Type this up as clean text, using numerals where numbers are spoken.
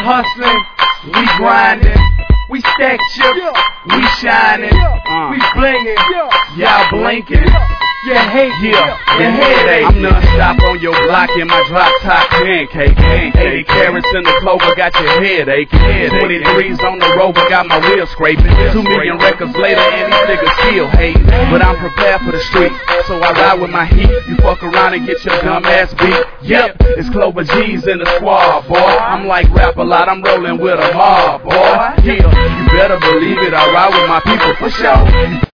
hustling, we grinding, we stack chips, we shining, we blinging, y'all blinking. You hate, you headache. I'm non-stop on your block in my drop top pancake. 80 carats in the clover, got your head aching. 23s on the rover, got my wheels scraping. 2 million records later, and these niggas still hating. But I'm prepared for the streets, so I ride with my heat. You fuck around and get your dumb ass beat. Yep, it's Clover G's in the squad, boy. I'm like rap a lot, I'm rolling with a mob, boy. Yeah, you better believe it, I ride with my people for sure.